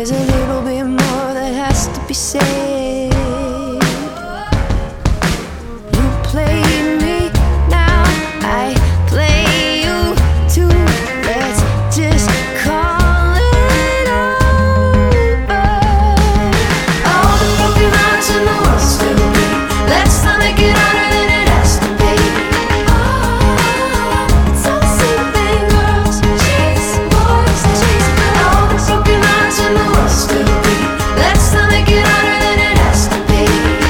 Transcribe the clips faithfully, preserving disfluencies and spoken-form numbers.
there's a little bit more that has to be said. You played me, now I play you too. Let's just call it over. All the broken hearts in the world still bleed. Let's not make it harder than it has to be. Oh, it's all the same thing, girls chase boys, chase girls. All the broken hearts in the world still bleed. Let's not make it harder than it has to be.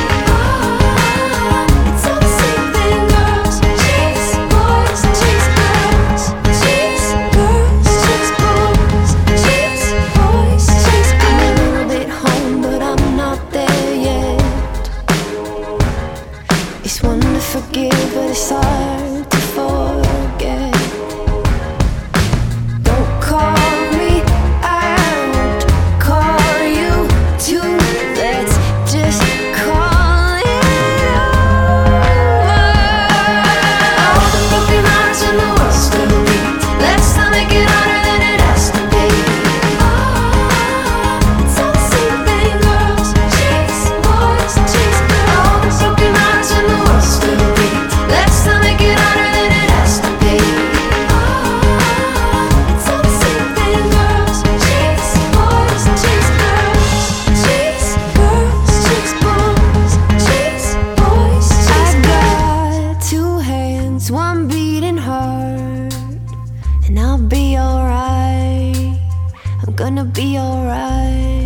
Oh, it's all the same thing, girls chase boys, chase girls. Chase girls, chase boys, chase boys, chase girls. I'm a little bit home, but I'm not there yet. It's one to forgive, but it's hard to forget. Don't call me, I won't call you too. Let's just call it over. All the broken hearts in the world still bleed. Let's not make it harder than it has to be. Oh, it's all the same thing, girls chase boys, chase girls. All the broken hearts in the world still bleed. Let's not make it harder than it has to be. Oh, it's all the same thing, girls chase boys, chase girls. Chase girls, chase boys, chase boys, chase girls. I got two hands, one beating hard, and I'll be alright. I'm gonna be alright.